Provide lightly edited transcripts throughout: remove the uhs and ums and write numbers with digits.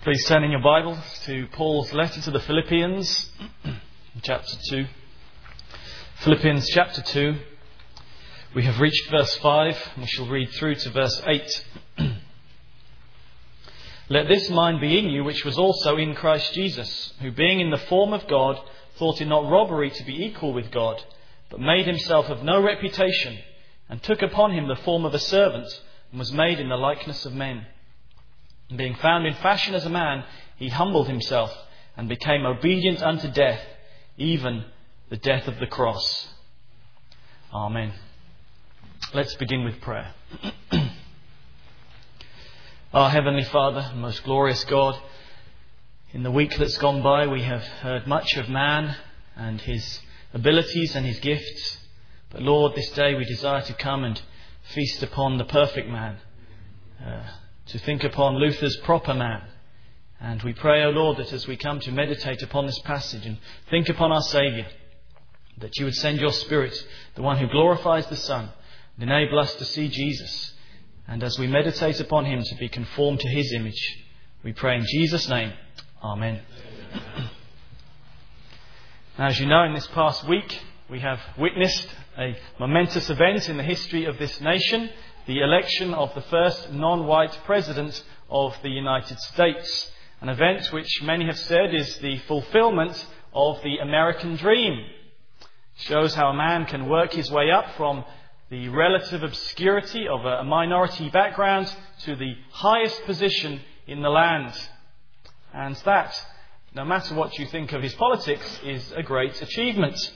Please turn in your Bibles to Paul's letter to the Philippians, chapter 2. Philippians chapter 2. We have reached verse 5, and we shall read through to verse 8. Let this mind be in you, which was also in Christ Jesus, who being in the form of God, thought it not robbery to be equal with God, but made himself of no reputation, and took upon him the form of a servant, and was made in the likeness of men. And being found in fashion as a man, he humbled himself, and became obedient unto death, even the death of the cross. Amen. Let's begin with prayer. Our Heavenly Father, most glorious God, in the week that's gone by we have heard much of man and his abilities and his gifts. But Lord, this day we desire to come and feast upon the perfect man, to think upon Luther's proper man. And we pray, O Lord, that as we come to meditate upon this passage and think upon our Saviour, that you would send your Spirit, the one who glorifies the Son, and enable us to see Jesus. And as we meditate upon him, to be conformed to his image. We pray in Jesus' name. Amen. Now, as you know, in this past week, we have witnessed a momentous event in the history of this nation, the election of the first non-white president of the United States. An event which many have said is the fulfillment of the American dream. It shows how a man can work his way up from the relative obscurity of a minority background to the highest position in the land. And that, no matter what you think of his politics, is a great achievement.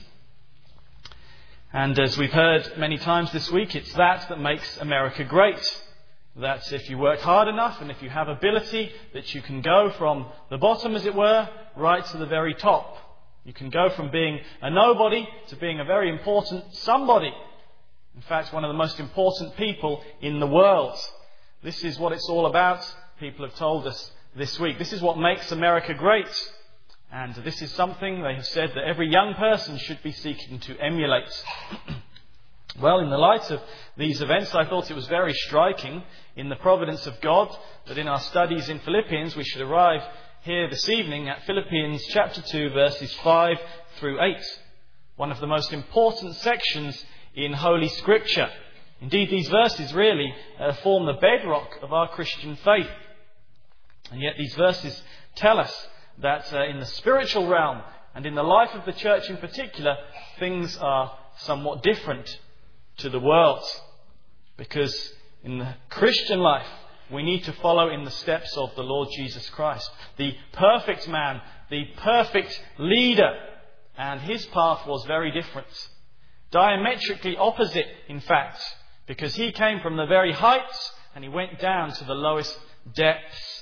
And as we've heard many times this week, it's that makes America great. That if you work hard enough and if you have ability, that you can go from the bottom, as it were, right to the very top. You can go from being a nobody to being a very important somebody. In fact, one of the most important people in the world. This is what it's all about, people have told us this week. This is what makes America great. And this is something they have said that every young person should be seeking to emulate. Well, in the light of these events, I thought it was very striking in the providence of God that in our studies in Philippians we should arrive here this evening at Philippians chapter 2 verses 5 through 8. One of the most important sections in Holy Scripture. Indeed, these verses really form the bedrock of our Christian faith. And yet these verses tell us that in the spiritual realm and in the life of the church in particular, things are somewhat different to the world. Because in the Christian life, we need to follow in the steps of the Lord Jesus Christ, the perfect man, the perfect leader. And his path was very different. Diametrically opposite, in fact, because he came from the very heights and he went down to the lowest depths.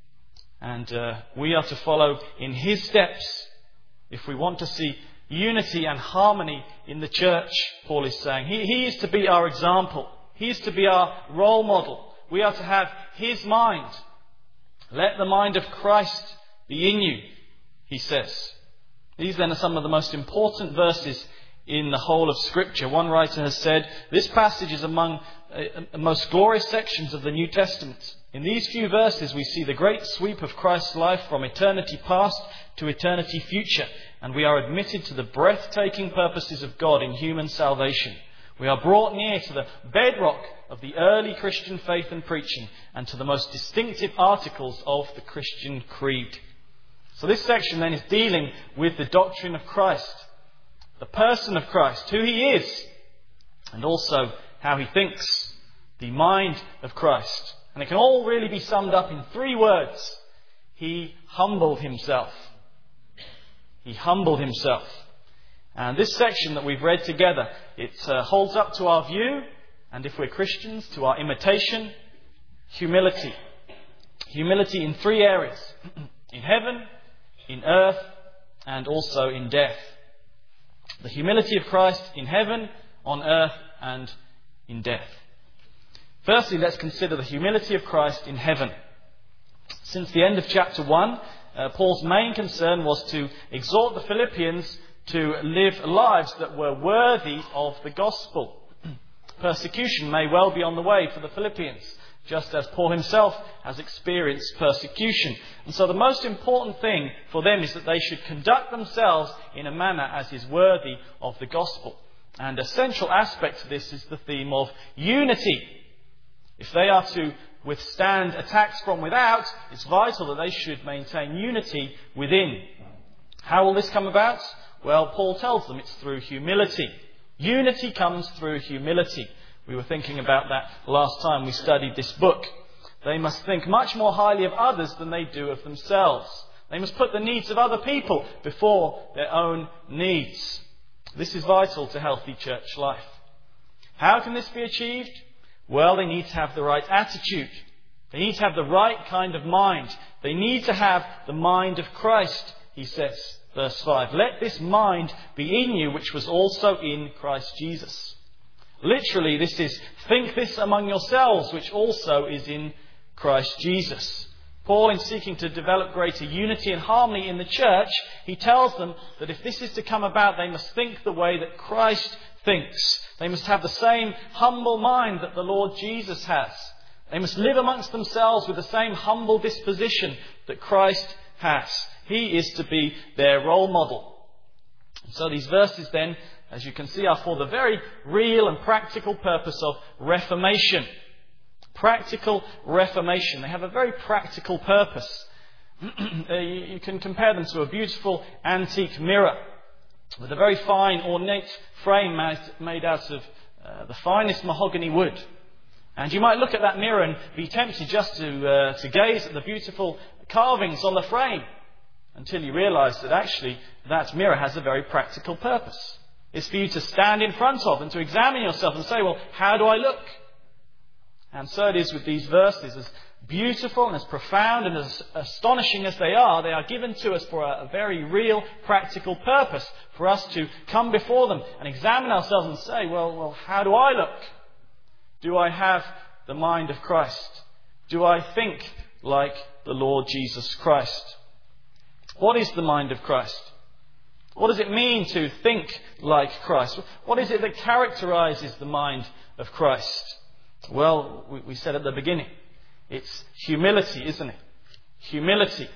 And we are to follow in his steps if we want to see unity and harmony in the church, Paul is saying. He is to be our example. He is to be our role model. We are to have his mind. Let the mind of Christ be in you, he says. These then are some of the most important verses in the whole of Scripture. One writer has said, this passage is among the most glorious sections of the New Testament. In these few verses we see the great sweep of Christ's life from eternity past to eternity future, and we are admitted to the breathtaking purposes of God in human salvation. We are brought near to the bedrock of the early Christian faith and preaching, and to the most distinctive articles of the Christian creed. So this section then is dealing with the doctrine of Christ, the person of Christ, who he is, and also how he thinks, the mind of Christ. And it can all really be summed up in 3 words. He humbled himself. He humbled himself. And this section that we've read together, it holds up to our view, and if we're Christians, to our imitation, humility. Humility in 3 areas. In heaven, in earth, and also in death. The humility of Christ in heaven, on earth, and in death. Firstly, let's consider the humility of Christ in heaven. Since the end of chapter 1, Paul's main concern was to exhort the Philippians to live lives that were worthy of the gospel. Persecution may well be on the way for the Philippians. just as Paul himself has experienced persecution. And so the most important thing for them is that they should conduct themselves in a manner as is worthy of the gospel. And a central aspect to this is the theme of unity. If they are to withstand attacks from without, it's vital that they should maintain unity within. How will this come about? Well, Paul tells them it's through humility. Unity comes through humility. We were thinking about that last time we studied this book. They must think much more highly of others than they do of themselves. They must put the needs of other people before their own needs. This is vital to healthy church life. How can this be achieved? Well, they need to have the right attitude. They need to have the right kind of mind. They need to have the mind of Christ, he says, verse 5. Let this mind be in you, which was also in Christ Jesus. Literally, this is, think this among yourselves, which also is in Christ Jesus. Paul, in seeking to develop greater unity and harmony in the church, he tells them that if this is to come about, they must think the way that Christ thinks. They must have the same humble mind that the Lord Jesus has. They must live amongst themselves with the same humble disposition that Christ has. He is to be their role model. So these verses then, as you can see, are for the very real and practical purpose of reformation. Practical reformation. They have a very practical purpose. You can compare them to a beautiful antique mirror with a very fine, ornate frame made out of the finest mahogany wood. And you might look at that mirror and be tempted just to gaze at the beautiful carvings on the frame until you realise that actually that mirror has a very practical purpose. It's for you to stand in front of and to examine yourself and say, well, how do I look? And so it is with these verses. As beautiful and as profound and as astonishing as they are given to us for a very real, practical purpose. For us to come before them and examine ourselves and say, well, how do I look? Do I have the mind of Christ? Do I think like the Lord Jesus Christ? What is the mind of Christ? What does it mean to think like Christ? What is it that characterises the mind of Christ? Well, we said at the beginning, it's humility, isn't it? Humility.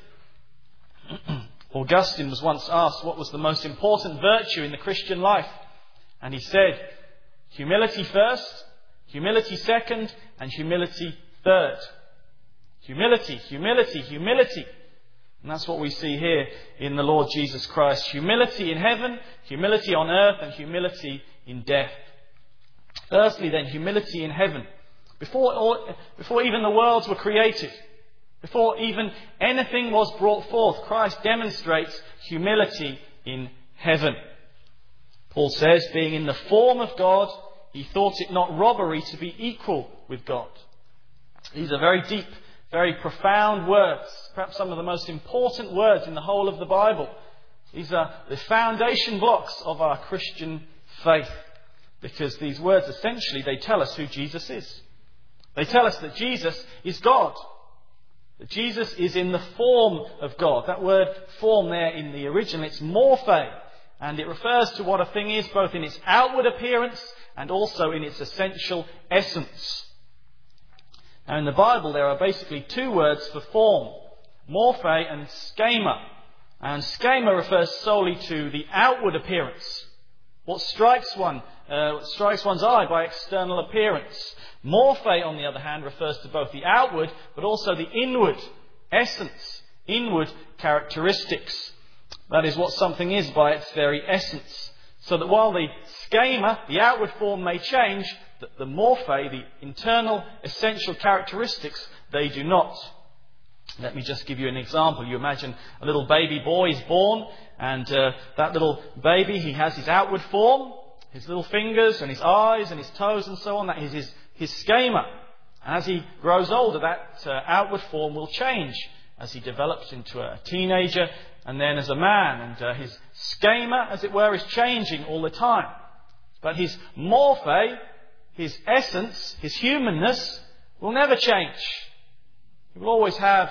Augustine was once asked what was the most important virtue in the Christian life. And he said, humility first, humility second, and humility third. Humility, humility, humility. And that's what we see here in the Lord Jesus Christ. Humility in heaven, humility on earth, and humility in death. Firstly then, humility in heaven. Before even the worlds were created, before even anything was brought forth, Christ demonstrates humility in heaven. Paul says, being in the form of God, he thought it not robbery to be equal with God. These are very deep, very profound words, perhaps some of the most important words in the whole of the Bible. These are the foundation blocks of our Christian faith, because these words essentially, they tell us who Jesus is. They tell us that Jesus is God, that Jesus is in the form of God. That word form there in the original, it's morphe, and it refers to what a thing is both in its outward appearance and also in its essential essence. Now in the Bible there are basically two words for form, morphe and schema. And schema refers solely to the outward appearance, what strikes one's eye by external appearance. Morphe, on the other hand, refers to both the outward but also the inward essence, inward characteristics. That is what something is by its very essence. So that while the schema, the outward form, may change, the morphe, the internal essential characteristics, they do not. Let me just give you an example. You imagine a little baby boy is born, and that little baby, he has his outward form, his little fingers and his eyes and his toes and so on. That is his schema. As he grows older, that outward form will change as he develops into a teenager and then as a man. And his schema, as it were, is changing all the time. But his morphe, his essence, his humanness, will never change. He will always have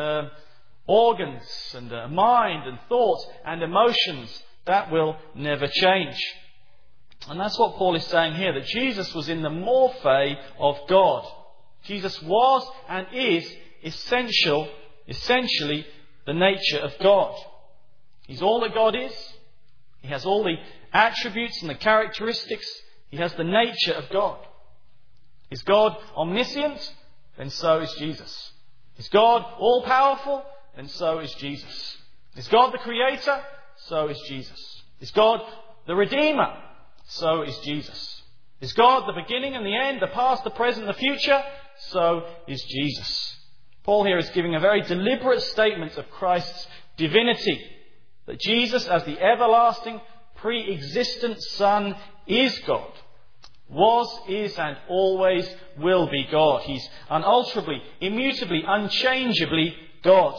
organs and mind and thought and emotions. That will never change. And that's what Paul is saying here, that Jesus was in the morphe of God. Jesus was and is essentially the nature of God. He's all that God is. He has all the attributes and the characteristics. He has the nature of God. Is God omniscient? Then so is Jesus. Is God all-powerful? Then so is Jesus. Is God the Creator? So is Jesus. Is God the Redeemer? So is Jesus. Is God the beginning and the end, the past, the present, the future? So is Jesus. Paul here is giving a very deliberate statement of Christ's divinity. That Jesus, as the everlasting, pre-existent Son, is God. Was, is, and always will be God. He's unalterably, immutably, unchangeably God.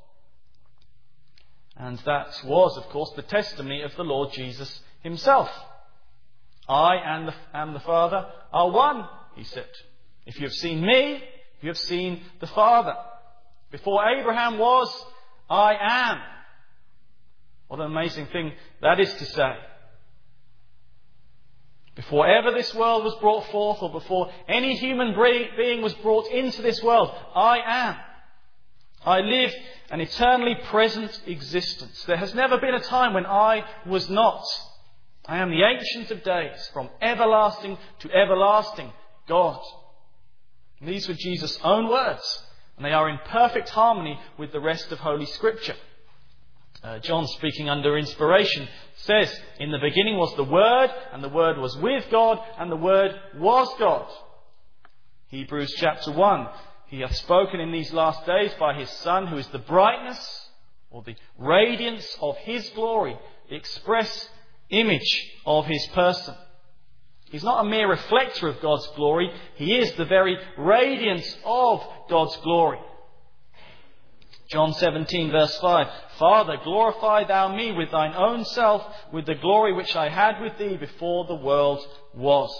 And that was, of course, the testimony of the Lord Jesus himself. I and the Father are one, he said. If you have seen me, you have seen the Father. Before Abraham was, I am. What an amazing thing that is to say. Before ever this world was brought forth, or before any human being was brought into this world, I am. I live an eternally present existence. There has never been a time when I was not. I am the Ancient of Days, from everlasting to everlasting, God. And these were Jesus' own words, and they are in perfect harmony with the rest of Holy Scripture. John, speaking under inspiration, says, in the beginning was the Word, and the Word was with God, and the Word was God. Hebrews chapter 1, He hath spoken in these last days by His Son, who is the brightness, or the radiance of His glory, the express image of His person. He's not a mere reflector of God's glory. He is the very radiance of God's glory. John 17 verse 5, Father, glorify thou me with thine own self, with the glory which I had with thee before the world was.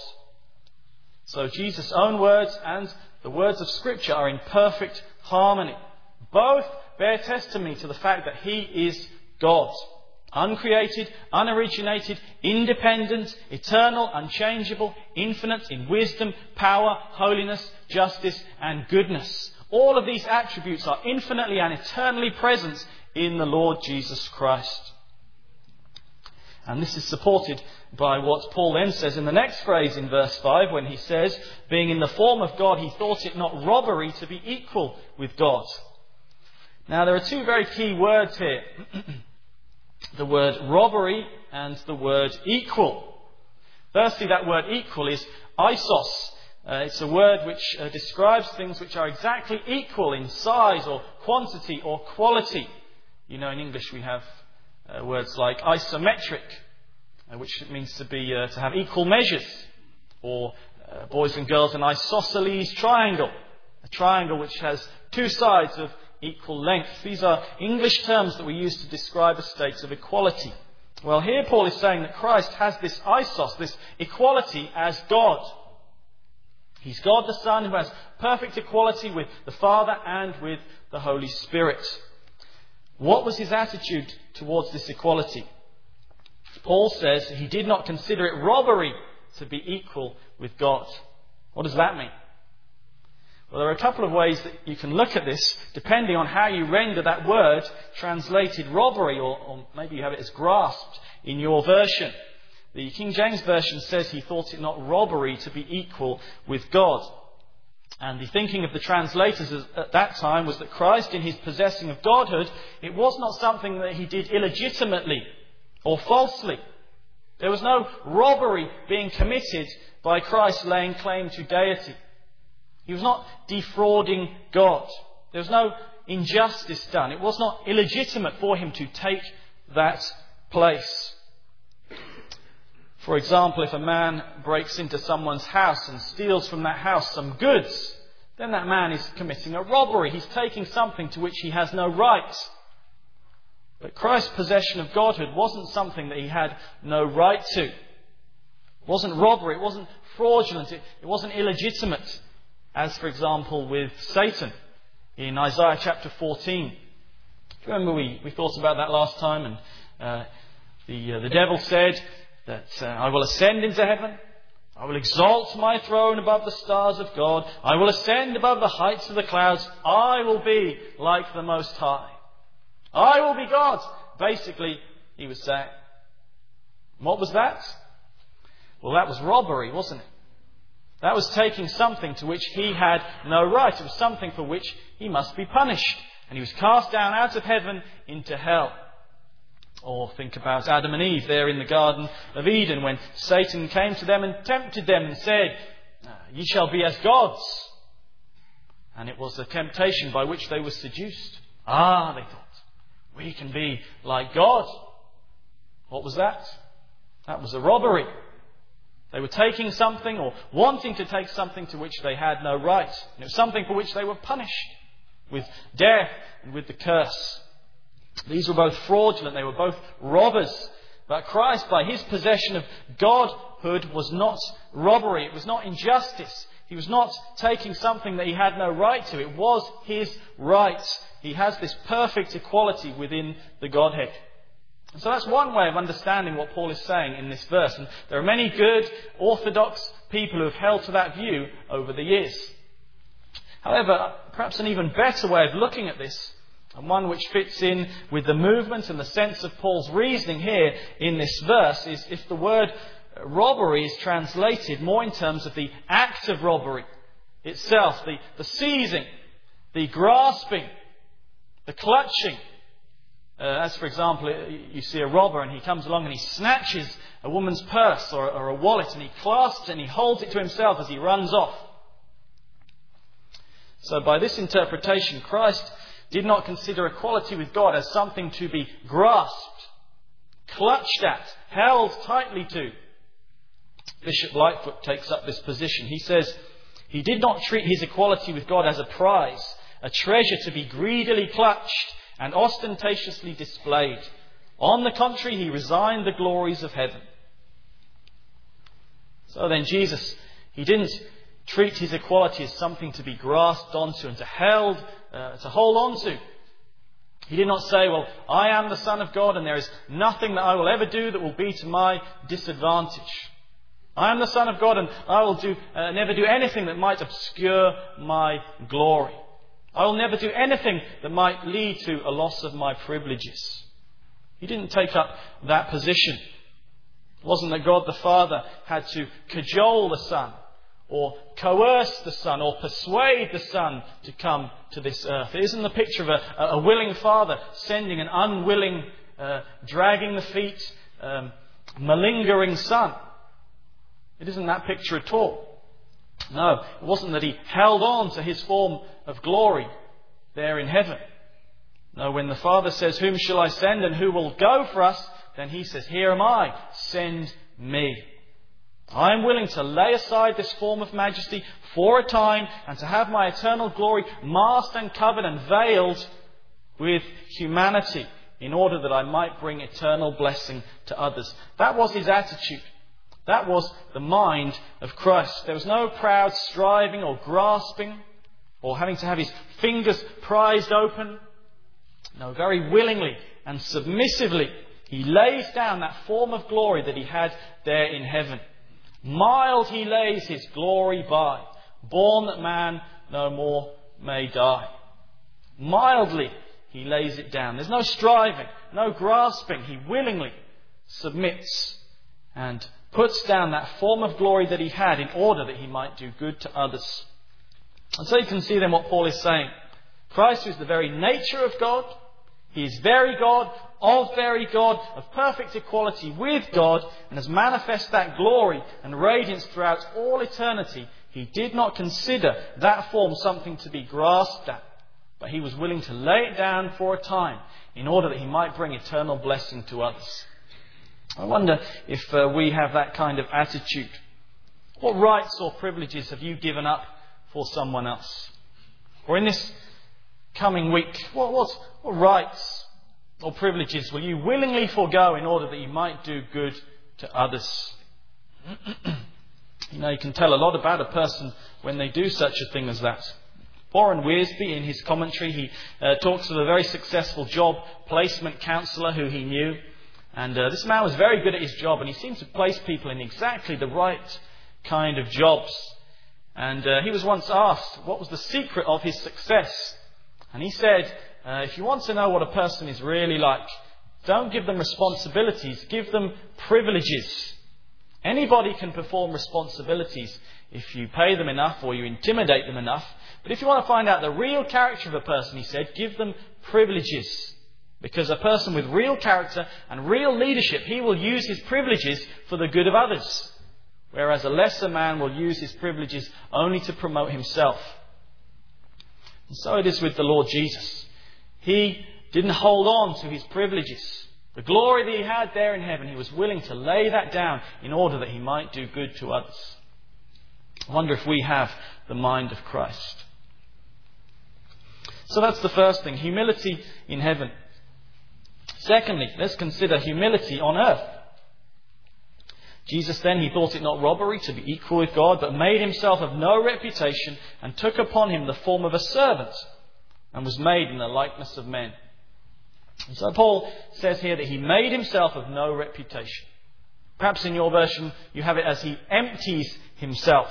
So Jesus' own words and the words of Scripture are in perfect harmony. Both bear testimony to the fact that He is God. Uncreated, unoriginated, independent, eternal, unchangeable, infinite in wisdom, power, holiness, justice and goodness. All of these attributes are infinitely and eternally present in the Lord Jesus Christ. And this is supported by what Paul then says in the next phrase in verse 5, when he says, being in the form of God, he thought it not robbery to be equal with God. Now there are two very key words here. The word robbery and the word equal. Firstly, that word equal is isos. It's a word which describes things which are exactly equal in size or quantity or quality. You know, in English we have words like isometric, which means to have equal measures. Or boys and girls, an isosceles triangle. A triangle which has two sides of equal length. These are English terms that we use to describe a state of equality. Well, here Paul is saying that Christ has this isos, this equality as God. He's God the Son who has perfect equality with the Father and with the Holy Spirit. What was his attitude towards this equality? Paul says he did not consider it robbery to be equal with God. What does that mean? Well, there are a couple of ways that you can look at this, depending on how you render that word translated robbery, or maybe you have it as grasped in your version. The King James Version says he thought it not robbery to be equal with God. And the thinking of the translators at that time was that Christ, in his possessing of Godhood, it was not something that he did illegitimately or falsely. There was no robbery being committed by Christ laying claim to deity. He was not defrauding God. There was no injustice done. It was not illegitimate for him to take that place. For example, if a man breaks into someone's house and steals from that house some goods, then that man is committing a robbery. He's taking something to which he has no right. But Christ's possession of Godhood wasn't something that he had no right to. It wasn't robbery. It wasn't fraudulent. It wasn't illegitimate. As, for example, with Satan in Isaiah chapter 14. Do you remember we thought about that last time? And the devil said that I will ascend into heaven. I will exalt my throne above the stars of God. I will ascend above the heights of the clouds. I will be like the Most High. I will be God. Basically, he was saying. What was that? Well, that was robbery, wasn't it? That was taking something to which he had no right. It was something for which he must be punished. And he was cast down out of heaven into hell. Or think about Adam and Eve there in the Garden of Eden when Satan came to them and tempted them and said, "Ye shall be as gods." And it was the temptation by which they were seduced. They thought, we can be like God. What was that? That was a robbery. They were taking something or wanting to take something to which they had no right. And it was something for which they were punished with death and with the curse. These were both fraudulent. They were both robbers. But Christ, by his possession of Godhood, was not robbery. It was not injustice. He was not taking something that he had no right to. It was his right. He has this perfect equality within the Godhead. And so that's one way of understanding what Paul is saying in this verse. And there are many good, orthodox people who have held to that view over the years. However, perhaps an even better way of looking at this, and one which fits in with the movement and the sense of Paul's reasoning here in this verse, is if the word robbery is translated more in terms of the act of robbery itself, the seizing, the grasping, the clutching. As for example, you see a robber and he comes along and he snatches a woman's purse or a wallet and he clasps it and he holds it to himself as he runs off. So by this interpretation, Christ did not consider equality with God as something to be grasped, clutched at, held tightly to. Bishop Lightfoot takes up this position. He says, he did not treat his equality with God as a prize, a treasure to be greedily clutched and ostentatiously displayed. On the contrary, he resigned the glories of heaven. So then Jesus, he didn't treat his equality as something to be grasped onto and to hold on to. He did not say, well, I am the Son of God and there is nothing that I will ever do that will be to my disadvantage. I am the Son of God and I will never do anything that might obscure my glory. I will never do anything that might lead to a loss of my privileges. He didn't take up that position. It wasn't that God the Father had to cajole the Son or coerce the Son or persuade the Son to come to this earth. It isn't the picture of a willing father sending an unwilling, dragging the feet, malingering son. It isn't that picture at all. No, it wasn't that he held on to his form of glory there in heaven. No, when the Father says, whom shall I send and who will go for us? Then he says, here am I, send me. I am willing to lay aside this form of majesty for a time and to have my eternal glory masked and covered and veiled with humanity in order that I might bring eternal blessing to others. That was his attitude. That was the mind of Christ. There was no proud striving or grasping or having to have his fingers prized open. No, very willingly and submissively he lays down that form of glory that he had there in heaven. Mild he lays his glory by, born that man no more may die. Mildly he lays it down. There's no striving, no grasping. He willingly submits and puts down that form of glory that he had in order that he might do good to others. And so you can see then what Paul is saying. Christ is the very nature of God. He is very God, of very God, of perfect equality with God, and has manifest that glory and radiance throughout all eternity. He did not consider that form something to be grasped at, but he was willing to lay it down for a time in order that he might bring eternal blessing to others. I wonder if we have that kind of attitude. What rights or privileges have you given up for someone else? Or in this coming week, what rights or privileges will you willingly forego in order that you might do good to others? You can tell a lot about a person when they do such a thing as that. Warren Wiersbe, in his commentary, he talks of a very successful job placement counsellor who he knew. And this man was very good at his job, and he seemed to place people in exactly the right kind of jobs. And he was once asked what was the secret of his success. And he said, if you want to know what a person is really like, don't give them responsibilities, give them privileges. Anybody can perform responsibilities if you pay them enough or you intimidate them enough. But if you want to find out the real character of a person, he said, give them privileges. Because a person with real character and real leadership, he will use his privileges for the good of others. Whereas a lesser man will use his privileges only to promote himself. And so it is with the Lord Jesus. He didn't hold on to his privileges. The glory that he had there in heaven, he was willing to lay that down in order that he might do good to others. I wonder if we have the mind of Christ. So that's the first thing, humility in heaven. Secondly, let's consider humility on earth. Jesus then, he thought it not robbery to be equal with God, but made himself of no reputation and took upon him the form of a servant and was made in the likeness of men. And so Paul says here that he made himself of no reputation. Perhaps in your version you have it as he empties himself.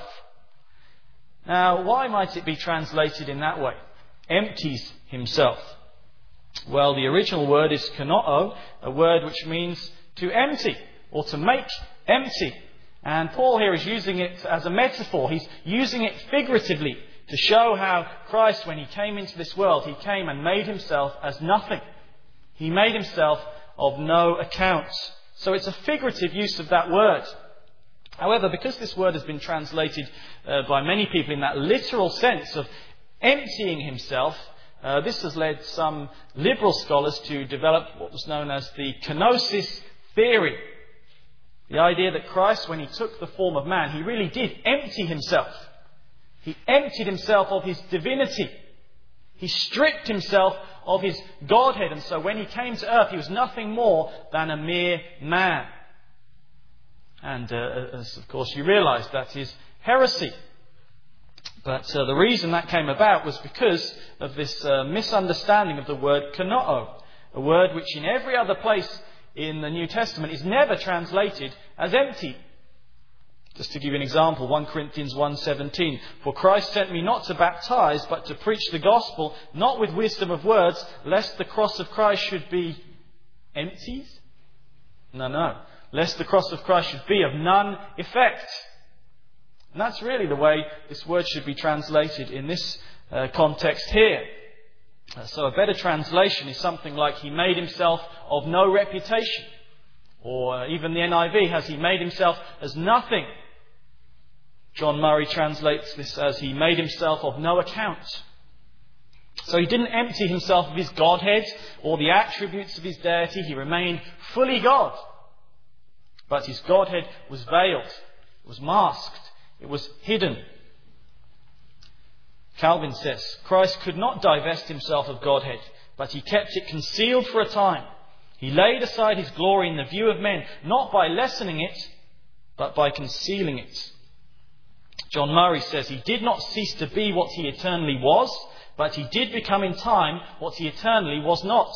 Now, why might it be translated in that way? Empties himself. Well, the original word is kanoo, a word which means to empty or to make empty. And Paul here is using it as a metaphor. He's using it figuratively to show how Christ, when he came into this world, he came and made himself as nothing. He made himself of no account. So it's a figurative use of that word. However, because this word has been translated by many people in that literal sense of emptying himself, this has led some liberal scholars to develop what was known as the kenosis theory. The idea that Christ, when he took the form of man, he really did empty himself. He emptied himself of his divinity. He stripped himself of his Godhead. And so when he came to earth, he was nothing more than a mere man. And as of course you realise, that is heresy. But the reason that came about was because of this misunderstanding of the word kanoo, a word which in every other place in the New Testament is never translated as empty. Just to give you an example, 1 Corinthians 1:17, "For Christ sent me not to baptize, but to preach the gospel, not with wisdom of words, lest the cross of Christ should be emptied." No. Lest the cross of Christ should be of none effect. And that's really the way this word should be translated in this context here. So a better translation is something like, he made himself of no reputation. Or even the NIV has, he made himself as nothing. John Murray translates this as, he made himself of no account. So he didn't empty himself of his Godhead or the attributes of his deity. He remained fully God. But his Godhead was veiled. It was masked. It was hidden. Calvin says, Christ could not divest himself of Godhead, but he kept it concealed for a time. He laid aside his glory in the view of men, not by lessening it, but by concealing it. John Murray says, he did not cease to be what he eternally was, but he did become in time what he eternally was not.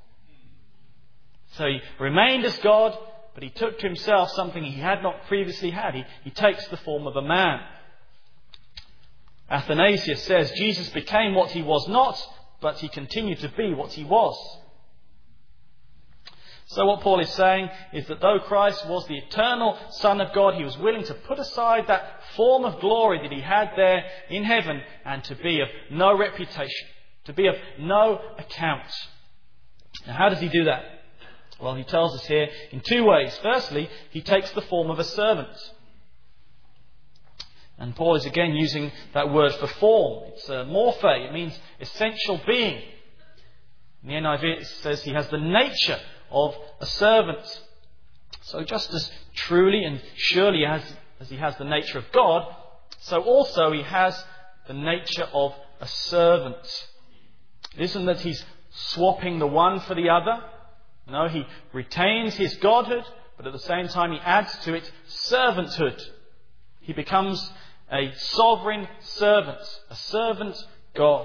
So he remained as God, but he took to himself something he had not previously had. He takes the form of a man. Athanasius says, Jesus became what he was not, but he continued to be what he was. So what Paul is saying is that though Christ was the eternal Son of God, he was willing to put aside that form of glory that he had there in heaven and to be of no reputation, to be of no account. Now, how does he do that? Well, he tells us here in two ways. Firstly, he takes the form of a servant. And Paul is again using that word for form. It's morphe. It means essential being. In the NIV it says he has the nature of a servant. So just as truly and surely as he has the nature of God, so also he has the nature of a servant. It isn't that he's swapping the one for the other. No, he retains his godhood, but at the same time he adds to it servanthood. He becomes a sovereign servant, a servant God.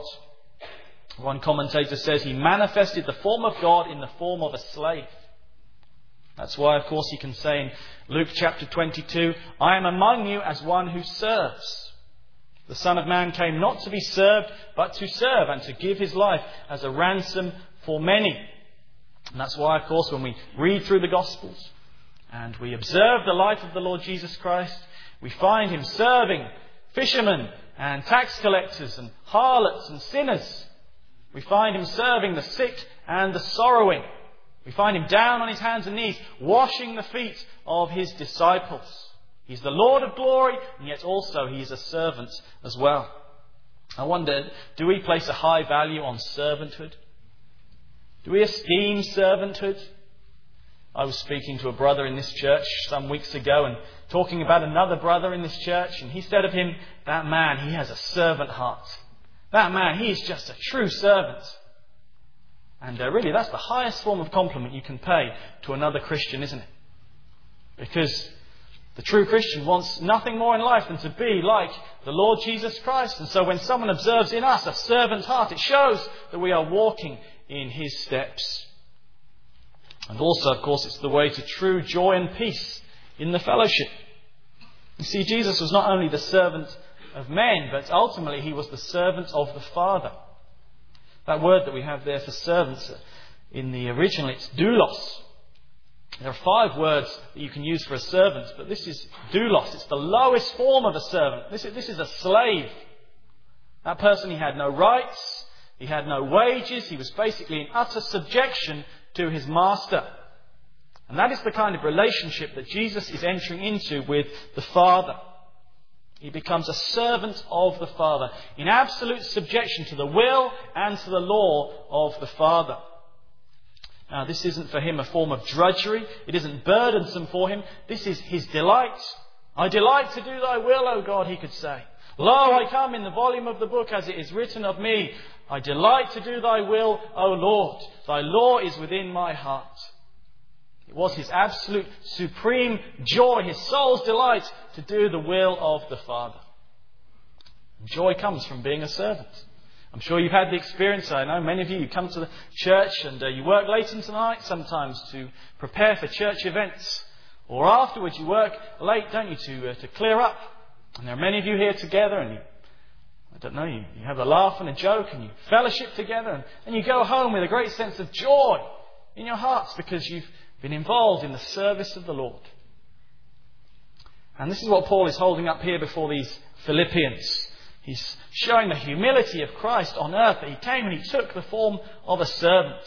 One commentator says he manifested the form of God in the form of a slave. That's why, of course, he can say in Luke chapter 22, I am among you as one who serves. The Son of Man came not to be served, but to serve and to give his life as a ransom for many. And that's why, of course, when we read through the Gospels and we observe the life of the Lord Jesus Christ, we find him serving fishermen and tax collectors and harlots and sinners. We find him serving the sick and the sorrowing. We find him down on his hands and knees, washing the feet of his disciples. He's the Lord of glory, and yet also he is a servant as well. I wonder, do we place a high value on servanthood? Do we esteem servanthood? I was speaking to a brother in this church some weeks ago and talking about another brother in this church, and he said of him, that man, he has a servant heart. That man, he is just a true servant. And really, that's the highest form of compliment you can pay to another Christian, isn't it? Because the true Christian wants nothing more in life than to be like the Lord Jesus Christ. And so when someone observes in us a servant heart, it shows that we are walking in his steps. And also, of course, it's the way to true joy and peace in the fellowship. You see, Jesus was not only the servant of men, but ultimately he was the servant of the Father. That word that we have there for servants, in the original, it's doulos. There are 5 words that you can use for a servant, but this is doulos. It's the lowest form of a servant. This is a slave. That person, he had no rights, he had no wages, he was basically in utter subjection to his master. And that is the kind of relationship that Jesus is entering into with the Father. He becomes a servant of the Father, in absolute subjection to the will and to the law of the Father. Now, this isn't for him a form of drudgery. It isn't burdensome for him. This is his delight. I delight to do thy will, O God, he could say. Lo, I come in the volume of the book as it is written of me. I delight to do thy will, O Lord. Thy law is within my heart. It was his absolute supreme joy, his soul's delight, to do the will of the Father. And joy comes from being a servant. I'm sure you've had the experience. I know many of you come to the church and you work late into the night sometimes to prepare for church events. Or afterwards you work late, don't you, to clear up. And there are many of you here together and you have a laugh and a joke and you fellowship together and you go home with a great sense of joy in your hearts because you've been involved in the service of the Lord. And this is what Paul is holding up here before these Philippians. He's showing the humility of Christ on earth, that he came and he took the form of a servant.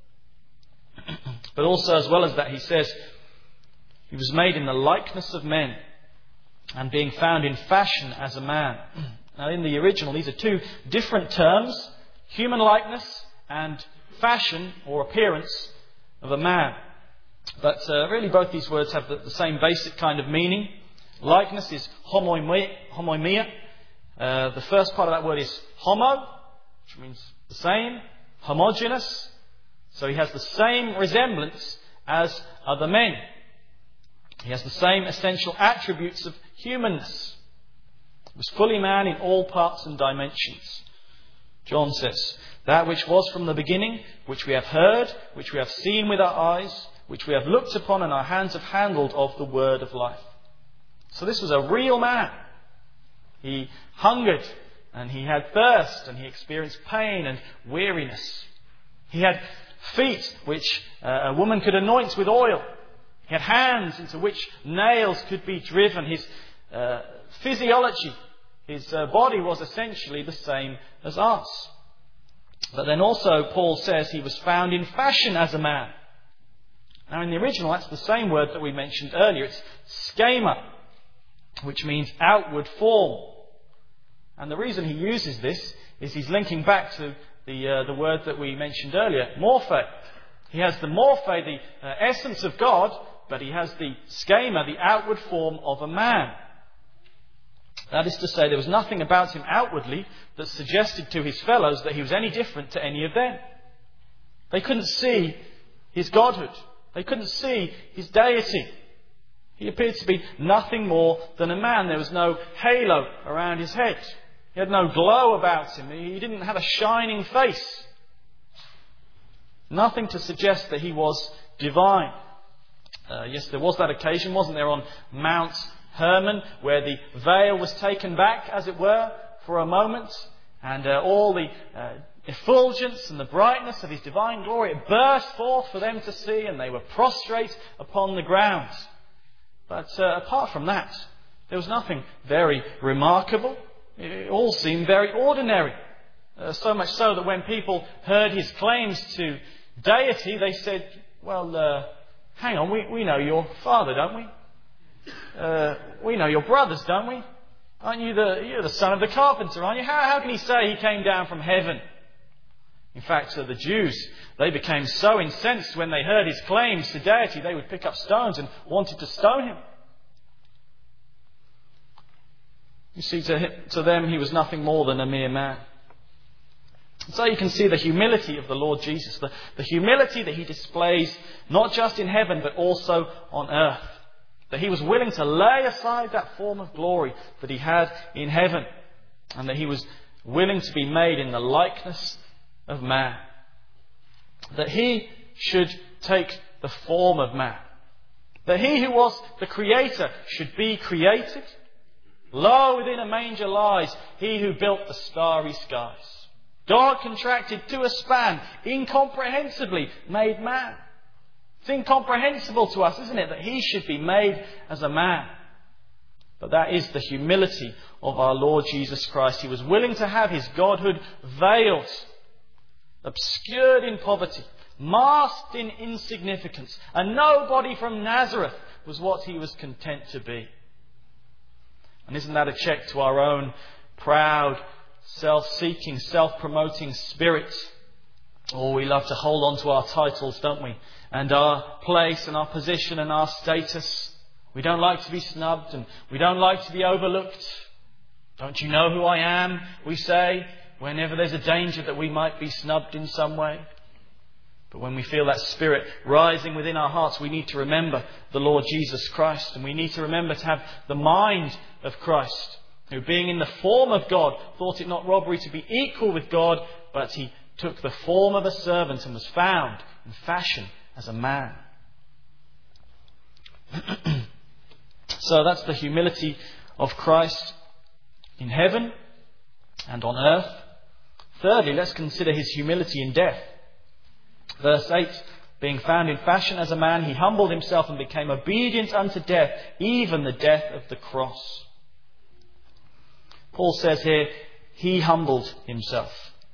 But also, as well as that, he says, he was made in the likeness of men and being found in fashion as a man. Now, in the original, these are 2 different terms, human likeness and fashion or appearance of a man. But really both these words have the same basic kind of meaning. Likeness is homoimia. The first part of that word is homo, which means the same, homogeneous. So he has the same resemblance as other men. He has the same essential attributes of humanness. He was fully man in all parts and dimensions. John says, that which was from the beginning, which we have heard, which we have seen with our eyes, which we have looked upon and our hands have handled of the word of life. So this was a real man. He hungered and he had thirst and he experienced pain and weariness. He had feet which a woman could anoint with oil. He had hands into which nails could be driven. His physiology, his body was essentially the same as us. But then also Paul says he was found in fashion as a man. Now in the original that's the same word that we mentioned earlier. It's schema, which means outward form. And the reason he uses this is he's linking back to the word that we mentioned earlier, morphe. He has the morphe, the essence of God, but he has the schema, the outward form of a man. That is to say, there was nothing about him outwardly that suggested to his fellows that he was any different to any of them. They couldn't see his godhood. They couldn't see his deity. He appeared to be nothing more than a man. There was no halo around his head. He had no glow about him. He didn't have a shining face. Nothing to suggest that he was divine. Yes, there was that occasion, wasn't there, on Mount Hermon, where the veil was taken back, as it were, for a moment, and all the effulgence and the brightness of His divine glory, it burst forth for them to see, and they were prostrate upon the ground. But apart from that, there was nothing very remarkable. It all seemed very ordinary. So much so that when people heard His claims to deity, they said, well, hang on, we know your father, don't we? We know your brothers, don't we? Aren't you you're the son of the carpenter, aren't you? How can he say he came down from heaven? In fact, the Jews, they became so incensed when they heard his claims to deity, they would pick up stones and wanted to stone him. You see, to them he was nothing more than a mere man. So you can see the humility of the Lord Jesus, the humility that He displays not just in heaven but also on earth. That He was willing to lay aside that form of glory that He had in heaven, and that He was willing to be made in the likeness of man. That He should take the form of man. That He who was the Creator should be created. Lo, within a manger lies He who built the starry skies. God contracted to a span, incomprehensibly made man. It's incomprehensible to us, isn't it, that He should be made as a man. But that is the humility of our Lord Jesus Christ. He was willing to have His godhood veiled, obscured in poverty, masked in insignificance. A nobody from Nazareth was what He was content to be. And isn't that a check to our own proud, self-seeking, self-promoting spirit? Oh, we love to hold on to our titles, don't we? And our place and our position and our status. We don't like to be snubbed and we don't like to be overlooked. Don't you know who I am, we say, whenever there's a danger that we might be snubbed in some way. But when we feel that spirit rising within our hearts, we need to remember the Lord Jesus Christ. And we need to remember to have the mind of Christ, who being in the form of God, thought it not robbery to be equal with God, but He took the form of a servant and was found in fashion as a man. So that's the humility of Christ in heaven and on earth. Thirdly, let's consider His humility in death. Verse 8, being found in fashion as a man, He humbled Himself and became obedient unto death, even the death of the cross. Paul says here, He humbled Himself.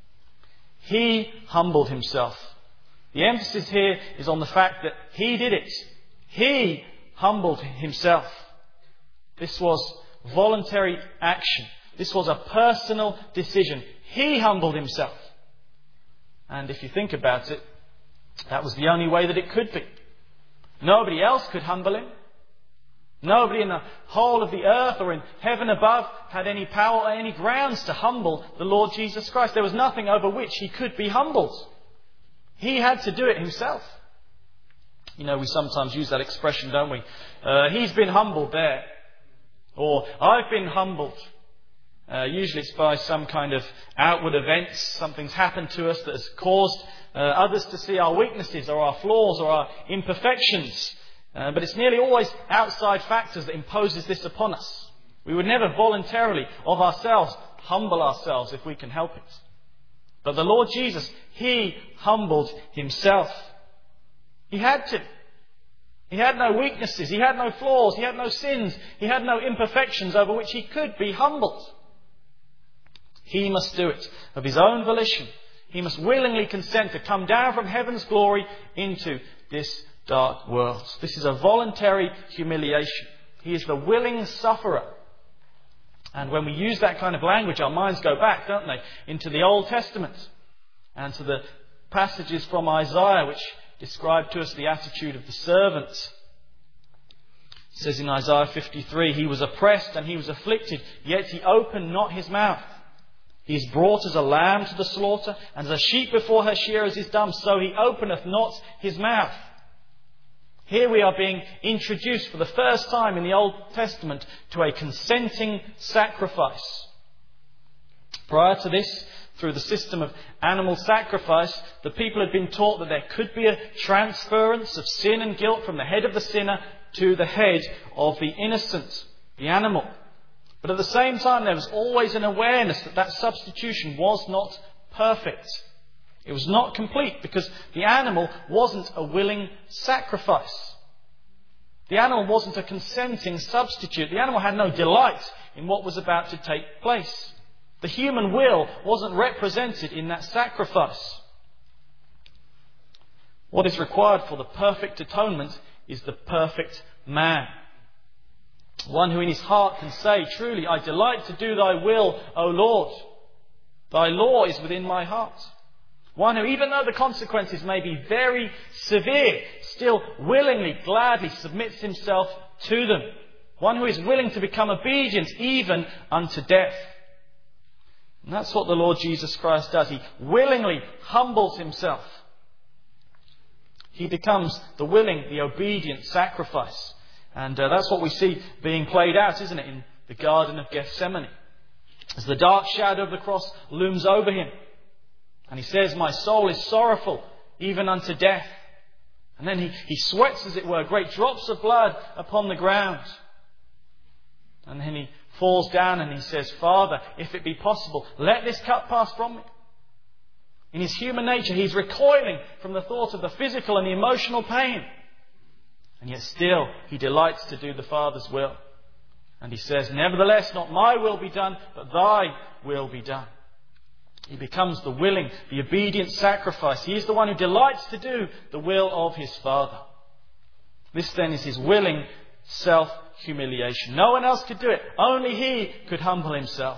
He humbled Himself. The emphasis here is on the fact that He did it. He humbled Himself. This was voluntary action. This was a personal decision. He humbled Himself. And if you think about it, that was the only way that it could be. Nobody else could humble Him. Nobody in the whole of the earth or in heaven above had any power or any grounds to humble the Lord Jesus Christ. There was nothing over which He could be humbled. He had to do it Himself. You know, we sometimes use that expression, don't we? He's been humbled there. Or, I've been humbled. Usually it's by some kind of outward events. Something's happened to us that has caused others to see our weaknesses or our flaws or our imperfections. But it's nearly always outside factors that imposes this upon us. We would never voluntarily, of ourselves, humble ourselves if we can help it. But the Lord Jesus, He humbled Himself. He had to. He had no weaknesses. He had no flaws. He had no sins. He had no imperfections over which He could be humbled. He must do it of His own volition. He must willingly consent to come down from heaven's glory into this dark world. This is a voluntary humiliation. He is the willing sufferer. And when we use that kind of language, our minds go back, don't they, into the Old Testament and to the passages from Isaiah which describe to us the attitude of the servant. It says in Isaiah 53, He was oppressed and He was afflicted, yet He opened not His mouth. He is brought as a lamb to the slaughter, and as a sheep before her shearers is dumb, so He openeth not His mouth. Here we are being introduced for the first time in the Old Testament to a consenting sacrifice. Prior to this, Through the system of animal sacrifice, the people had been taught that there could be a transference of sin and guilt from the head of the sinner to the head of the innocent, the animal. But at the same time, there was always an awareness that that substitution was not perfect. It was not complete because the animal wasn't a willing sacrifice. The animal wasn't a consenting substitute. The animal had no delight in what was about to take place. The human will wasn't represented in that sacrifice. What is required for the perfect atonement is the perfect man. One who in his heart can say, truly, I delight to do thy will, O Lord. Thy law is within my heart. One who, even though the consequences may be very severe, still willingly, gladly submits himself to them. One who is willing to become obedient even unto death. And that's what the Lord Jesus Christ does. He willingly humbles himself. He becomes the willing, the obedient sacrifice. And that's what we see being played out, isn't it, in the Garden of Gethsemane. As the dark shadow of the cross looms over him. And he says, my soul is sorrowful, even unto death. And then he sweats, as it were, great drops of blood upon the ground. And then he falls down and he says, Father, if it be possible, let this cup pass from me. In his human nature, he's recoiling from the thought of the physical and the emotional pain. And yet still, he delights to do the Father's will. And he says, nevertheless, not my will be done, but thy will be done. He becomes the willing, the obedient sacrifice. He is the one who delights to do the will of his Father. This then is his willing self-humiliation. No one else could do it. Only he could humble himself.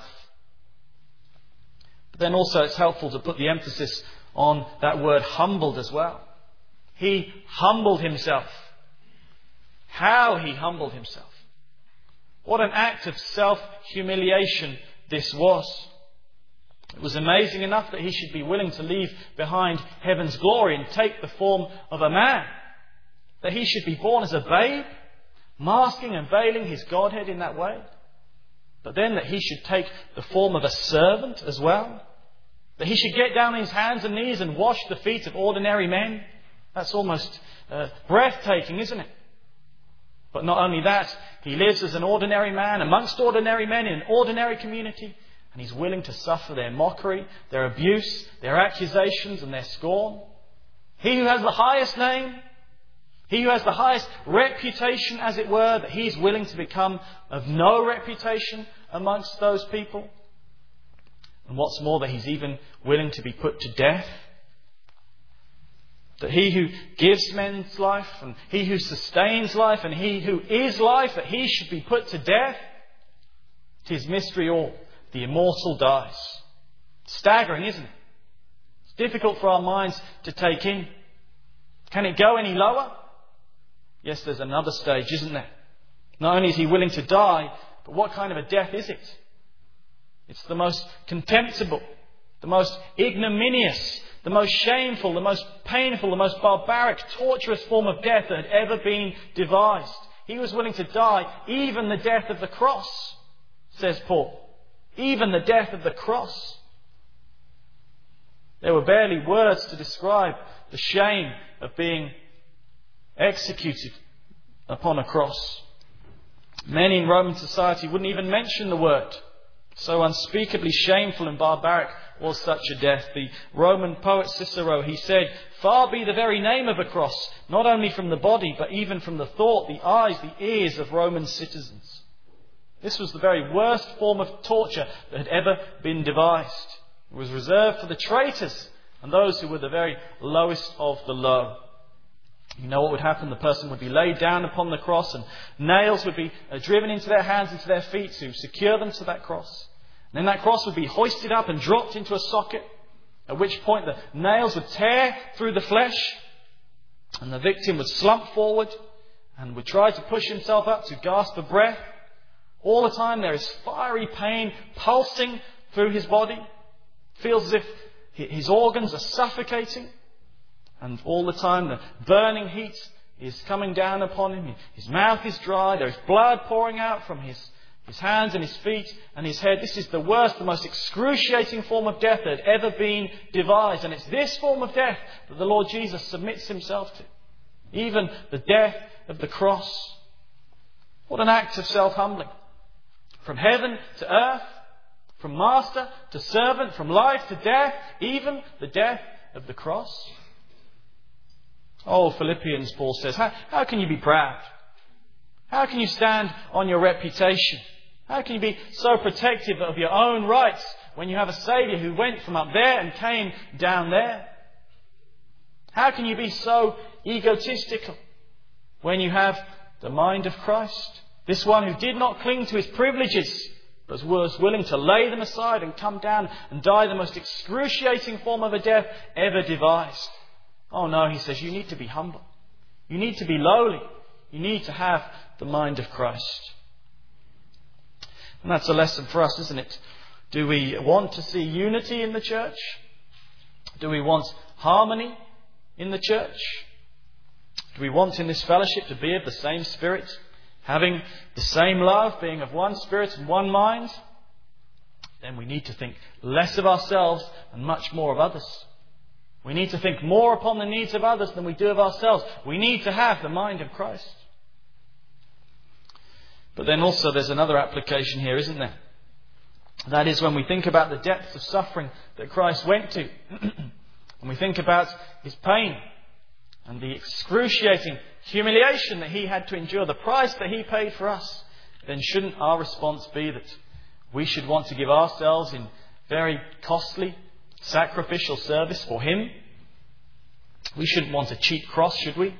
But then also it's helpful to put the emphasis on that word humbled as well. He humbled himself. How he humbled himself. What an act of self-humiliation this was. It was amazing enough that he should be willing to leave behind heaven's glory and take the form of a man. That he should be born as a babe, masking and veiling his Godhead in that way. But then that he should take the form of a servant as well. That he should get down on his hands and knees and wash the feet of ordinary men. That's almost breathtaking, isn't it? But not only that, he lives as an ordinary man amongst ordinary men in an ordinary community. And he's willing to suffer their mockery, their abuse, their accusations and their scorn. He who has the highest name, he who has the highest reputation, as it were, that he's willing to become of no reputation amongst those people. And what's more, that he's even willing to be put to death. That he who gives men's life, and he who sustains life, and he who is life, that he should be put to death. 'Tis mystery all. The immortal dies. Staggering, isn't it? It's difficult for our minds to take in. Can it go any lower? Yes, there's another stage, isn't there? Not only is he willing to die, but what kind of a death is it? It's the most contemptible, the most ignominious, the most shameful, the most painful, the most barbaric, torturous form of death that had ever been devised. He was willing to die, even the death of the cross, says Paul. Even the death of the cross. There were barely words to describe the shame of being executed upon a cross. Many in Roman society wouldn't even mention the word. So unspeakably shameful and barbaric was such a death. The Roman poet Cicero, he said, far be the very name of a cross, not only from the body, but even from the thought, the eyes, the ears of Roman citizens. This was the very worst form of torture that had ever been devised. It was reserved for the traitors and those who were the very lowest of the low. You know what would happen? The person would be laid down upon the cross and nails would be driven into their hands, into their feet to secure them to that cross. And then that cross would be hoisted up and dropped into a socket, at which point the nails would tear through the flesh and the victim would slump forward and would try to push himself up to gasp for breath. All the time there is fiery pain pulsing through his body. Feels as if his organs are suffocating. And all the time the burning heat is coming down upon him. His mouth is dry. There is blood pouring out from his his hands and his feet and his head. This is the worst, the most excruciating form of death that had ever been devised. And it's this form of death that the Lord Jesus submits himself to. Even the death of the cross. What an act of self-humbling. From heaven to earth, from master to servant, from life to death, even the death of the cross. Oh, Philippians, Paul says, how can you be proud? How can you stand on your reputation? How can you be so protective of your own rights when you have a Saviour who went from up there and came down there? How can you be so egotistical when you have the mind of Christ? This one who did not cling to his privileges, but was willing to lay them aside and come down and die the most excruciating form of a death ever devised. Oh no, he says, you need to be humble. You need to be lowly. You need to have the mind of Christ. And that's a lesson for us, isn't it? Do we want to see unity in the church? Do we want harmony in the church? Do we want in this fellowship to be of the same spirit, having the same love, being of one spirit and one mind? Then we need to think less of ourselves and much more of others. We need to think more upon the needs of others than we do of ourselves. We need to have the mind of Christ. But then also there's another application here, isn't there? That is when we think about the depths of suffering that Christ went to. And we think about his pain and the excruciating humiliation that he had to endure, the price that he paid for us. Then shouldn't our response be that we should want to give ourselves in very costly, sacrificial service for him? We shouldn't want a cheap cross, should we?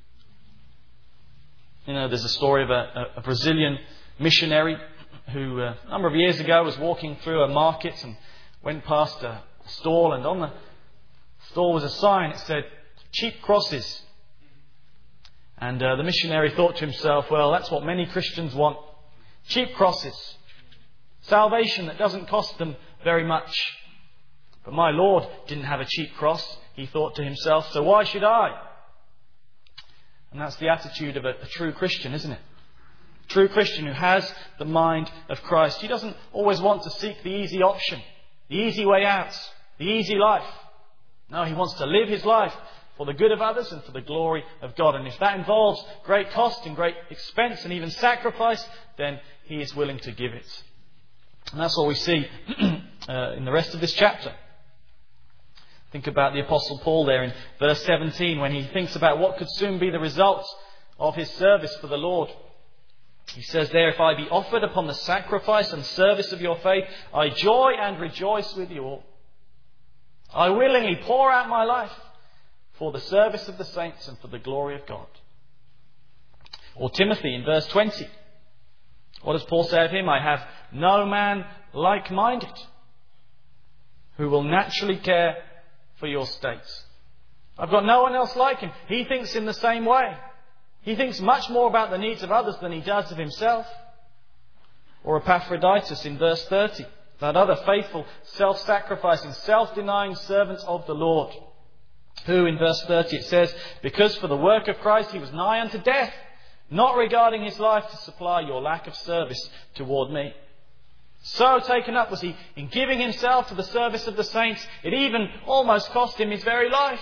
You know, there's a story of a Brazilian missionary who a number of years ago was walking through a market and went past a stall, and on the stall was a sign that said, cheap crosses. And the missionary thought to himself, well, that's what many Christians want. Cheap crosses. Salvation that doesn't cost them very much. But my Lord didn't have a cheap cross, he thought to himself, so why should I? And that's the attitude of a true Christian, isn't it? A true Christian who has the mind of Christ. He doesn't always want to seek the easy option, the easy way out, the easy life. No, he wants to live his life for the good of others and for the glory of God. And if that involves great cost and great expense and even sacrifice, then he is willing to give it. And that's what we see in the rest of this chapter. Think about the Apostle Paul there in verse 17 when he thinks about what could soon be the result of his service for the Lord. He says there, if I be offered upon the sacrifice and service of your faith, I joy and rejoice with you all. I willingly pour out my life for the service of the saints and for the glory of God. Or Timothy in verse 20. What does Paul say of him? I have no man like-minded who will naturally care for your states. I've got no one else like him. He thinks in the same way. He thinks much more about the needs of others than he does of himself. Or Epaphroditus in verse 30. That other faithful, self-sacrificing, self-denying servant of the Lord. Who in verse 30 it says, because for the work of Christ he was nigh unto death, not regarding his life to supply your lack of service toward me. So taken up was he in giving himself to the service of the saints, it even almost cost him his very life.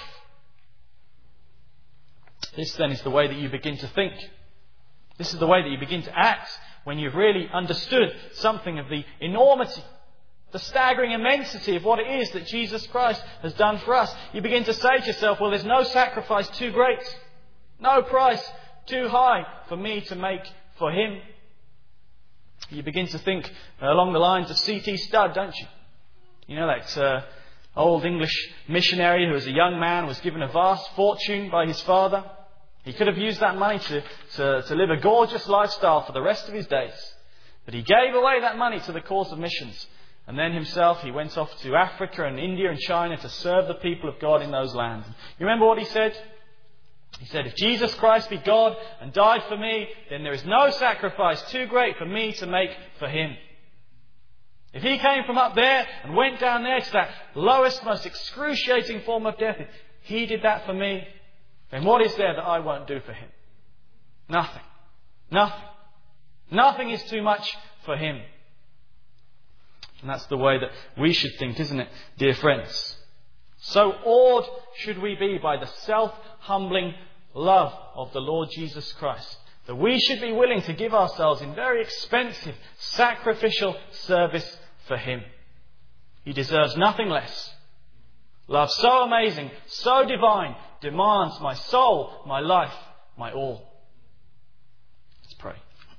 This then is the way that you begin to think. This is the way that you begin to act when you've really understood something of the enormity, the staggering immensity of what it is that Jesus Christ has done for us. You begin to say to yourself, well, there's no sacrifice too great, no price too high for me to make for him. You begin to think along the lines of C.T. Studd, don't you? You know that old English missionary who as a young man was given a vast fortune by his father. He could have used that money to live a gorgeous lifestyle for the rest of his days. But he gave away that money to the cause of missions. And then himself, he went off to Africa and India and China to serve the people of God in those lands. You remember what he said? He said, if Jesus Christ be God and died for me, then there is no sacrifice too great for me to make for him. If he came from up there and went down there to that lowest, most excruciating form of death, if he did that for me, then what is there that I won't do for him? Nothing. Nothing. Nothing is too much for Him. And that's the way that we should think, isn't it, dear friends? So awed should we be by the self-humbling love of the Lord Jesus Christ, that we should be willing to give ourselves in very expensive, sacrificial service for Him. He deserves nothing less. Love so amazing, so divine, demands my soul, my life, my all. Let's pray.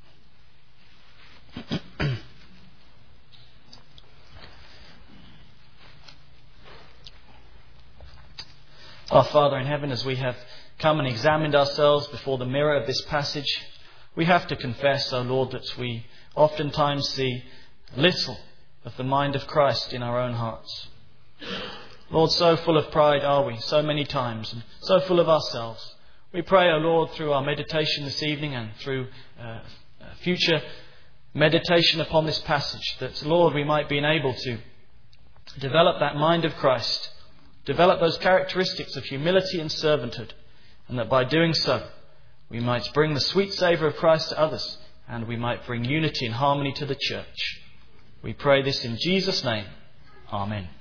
Our Father in heaven, as we have come and examined ourselves before the mirror of this passage, we have to confess, O Lord, that we oftentimes see little of the mind of Christ in our own hearts. Lord, so full of pride are we so many times, and so full of ourselves. We pray, O Lord, through our meditation this evening and through future meditation upon this passage, that, Lord, we might be able to develop that mind of Christ, develop those characteristics of humility and servanthood, and that by doing so we might bring the sweet savour of Christ to others, and we might bring unity and harmony to the church. We pray this in Jesus' name. Amen.